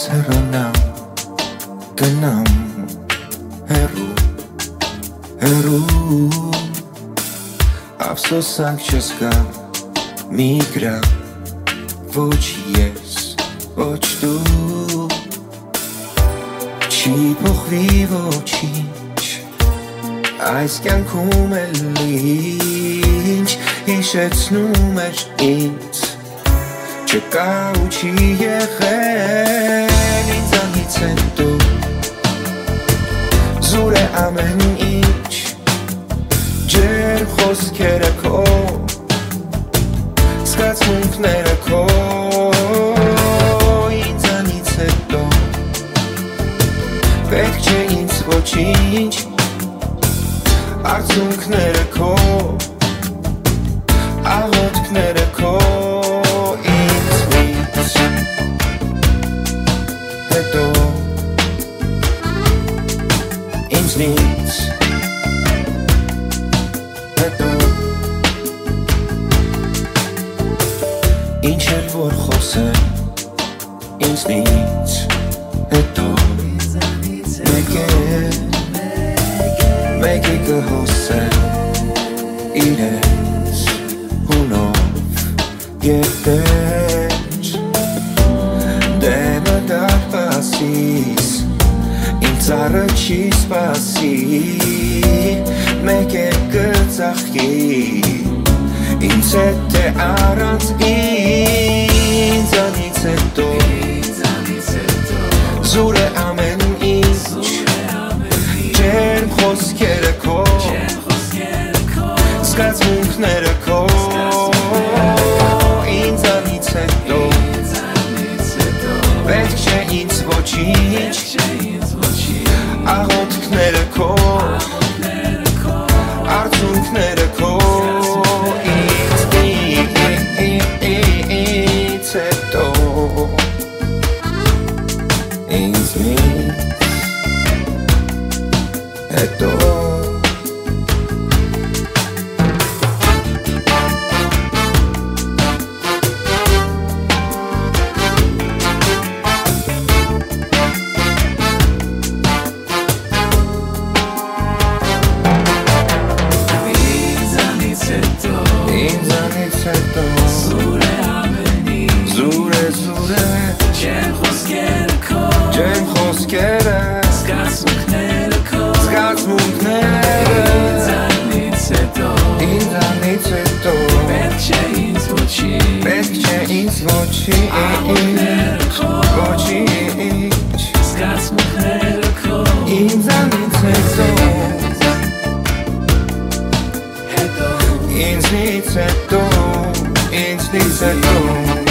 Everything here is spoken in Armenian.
հեռանամ, գնամ հեռու Ափսոսանք չզգա մի գրա Ոչ ես, ոչ դու Չի փոխվի ոչինչ Այս կյանքում էլ ինչ Հիշեցնում էր ինձ Չկա ու չի եղել Ինձանից հետո Զուր է ամեն ինչ Ջեր խոսքերը քո Զգացմունքները քո Ինձանից հետո Պետք չէ ինձ ոչինչ Արցունքները քո Աղոթքները քո Ինձնից հետո Ինձնից հետո Ինչ էլ որ խոսեմ Ինձնից հետո Մեկ է կհոսեմ իրենց հունով ետեր Դեմը դարպասիս ինձ առը չի սպասի Մեկ է կծախի ինձ հետ է առանց ինձանից հետո Զուր է ամեն ինչ Ջերմ խոսքերը քո Զգացմունքները քո Ինձանից հետո Պետք չէ ինձ ոչինչ Աղոթքները քո Արցունքները քո Ինձնից հետո Ինձնից հետո Ինձանից հետո Զուր է ամեն ինչ Զուր է Ջերմ խոսքերը քո Ջերմ խոսքերը Զգացմունքները քո Զգացմունքները Ինձանից հետո Պետք չէ ինձ ոչինչ Պետք չէ ինձ ոչինչ Աղոթքները քո Ոչինչ Զգացմունքները քո Ինձանից հետո Ինձնից հետո